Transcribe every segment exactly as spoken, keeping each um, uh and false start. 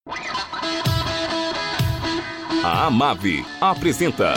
A Amave apresenta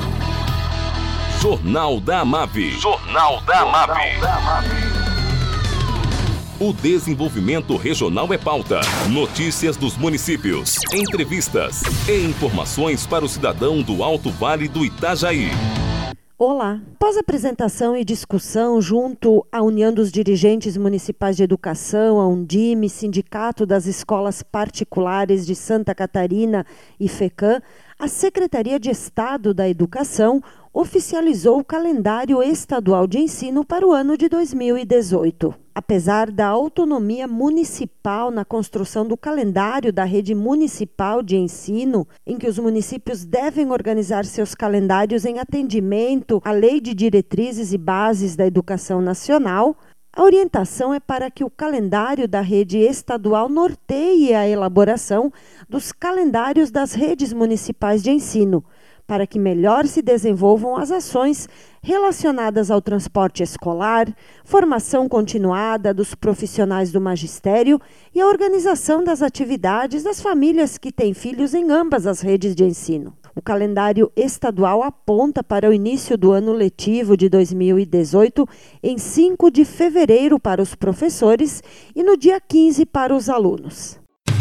Jornal da Amave. Jornal da Amave. O desenvolvimento regional é pauta. Notícias dos municípios, entrevistas e informações para o cidadão do Alto Vale do Itajaí. Olá! Após a apresentação e discussão junto à União dos Dirigentes Municipais de Educação, a Undime, Sindicato das Escolas Particulares de Santa Catarina e FECAM, a Secretaria de Estado da Educação oficializou o calendário estadual de ensino para o ano de dois mil e dezoito. Apesar da autonomia municipal na construção do calendário da rede municipal de ensino, em que os municípios devem organizar seus calendários em atendimento à Lei de Diretrizes e Bases da Educação Nacional, a orientação é para que o calendário da rede estadual norteie a elaboração dos calendários das redes municipais de ensino, para que melhor se desenvolvam as ações relacionadas ao transporte escolar, formação continuada dos profissionais do magistério e a organização das atividades das famílias que têm filhos em ambas as redes de ensino. O calendário estadual aponta para o início do ano letivo de dois mil e dezoito em cinco de fevereiro para os professores e no dia quinze para os alunos.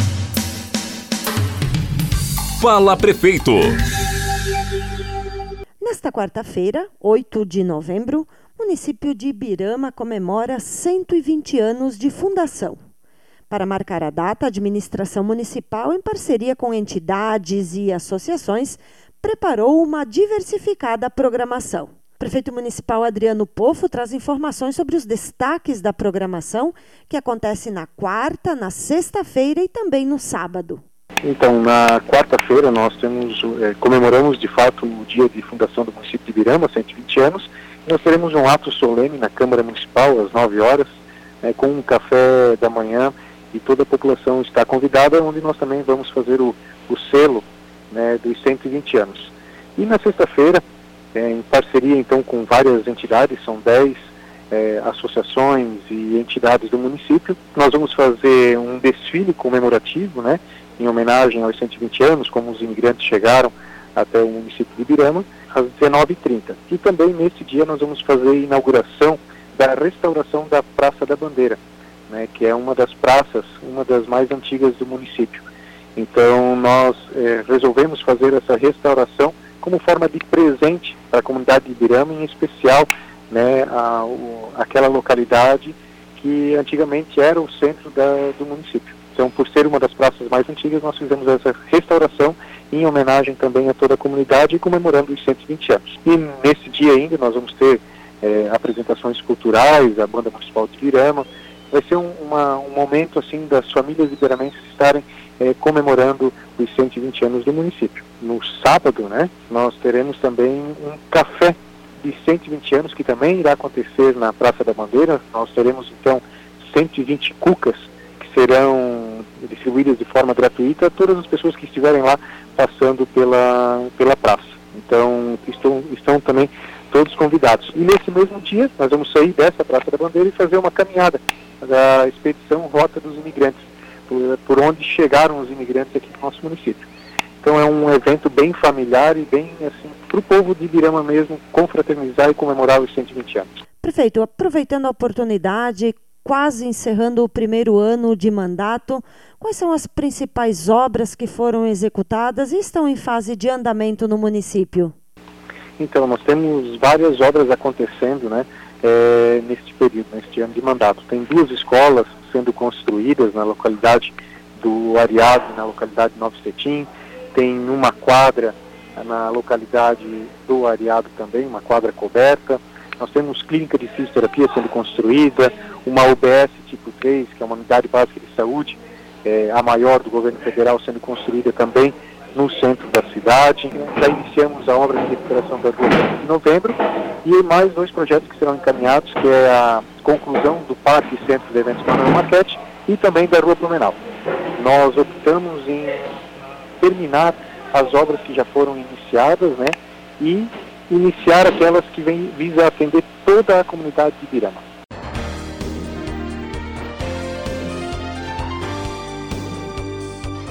Fala, Prefeito! Nesta quarta-feira, oito de novembro, o município de Ibirama comemora cento e vinte anos de fundação. Para marcar a data, a administração municipal, em parceria com entidades e associações, preparou uma diversificada programação. O prefeito municipal Adriano Poffo traz informações sobre os destaques da programação, que acontece na quarta, na sexta-feira e também no sábado. Então, na quarta-feira nós temos, é, comemoramos de fato o dia de fundação do município de Ibirama, cento e vinte anos. Nós teremos um ato solene na Câmara Municipal às nove horas, é, com um café da manhã, e toda a população está convidada, onde nós também vamos fazer o, o selo, né, dos cento e vinte anos. E na sexta-feira, é, em parceria então com várias entidades, são dez é, associações e entidades do município, nós vamos fazer um desfile comemorativo, né, em homenagem aos cento e vinte anos, como os imigrantes chegaram até o município de Ibirama, às dezenove e trinta. E também nesse dia nós vamos fazer a inauguração da restauração da Praça da Bandeira, né, que é uma das praças, uma das mais antigas do município. Então nós é, resolvemos fazer essa restauração como forma de presente para a comunidade de Ibirama, em especial, né, a, o, aquela localidade que antigamente era o centro da, do município. Então, por ser uma das praças mais antigas, nós fizemos essa restauração em homenagem também a toda a comunidade e comemorando os cento e vinte anos. E nesse dia ainda nós vamos ter é, apresentações culturais, a Banda Municipal de Ibirama. Vai ser um, uma, um momento assim das famílias ibiramenses estarem é, comemorando os cento e vinte anos do município. No sábado, né, nós teremos também um café de cento e vinte anos que também irá acontecer na Praça da Bandeira. Nós teremos então cento e vinte cucas que serão distribuídas de forma gratuita a todas as pessoas que estiverem lá passando pela, pela praça. Então estão, estão também todos convidados. E nesse mesmo dia nós vamos sair dessa Praça da Bandeira e fazer uma caminhada da expedição Rota dos Imigrantes, por, por onde chegaram os imigrantes aqui no nosso município. Então é um evento bem familiar e bem assim, para o povo de Ibirama mesmo, confraternizar e comemorar os cento e vinte anos. Prefeito, aproveitando a oportunidade, quase encerrando o primeiro ano de mandato, quais são as principais obras que foram executadas e estão em fase de andamento no município? Então, nós temos várias obras acontecendo, né, é, neste período, neste ano de mandato. Tem duas escolas sendo construídas na localidade do Ariado, na localidade de Novo Cetim. Tem uma quadra na localidade do Ariado também, uma quadra coberta. Nós temos clínica de fisioterapia sendo construída, uma U B S tipo três, que é uma unidade básica de saúde, é, a maior do governo federal, sendo construída também no centro da cidade. Já iniciamos a obra de recuperação da rua de novembro e mais dois projetos que serão encaminhados, que é a conclusão do Parque e Centro de Eventos Manuel Marquete e também da Rua Blumenau. Nós optamos em terminar as obras que já foram iniciadas, né, e iniciar aquelas que vem, visam atender toda a comunidade de Ibirama.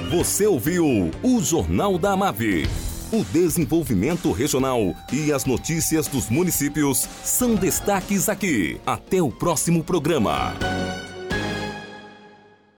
Você ouviu o Jornal da Amave. O desenvolvimento regional e as notícias dos municípios são destaques aqui. Até o próximo programa.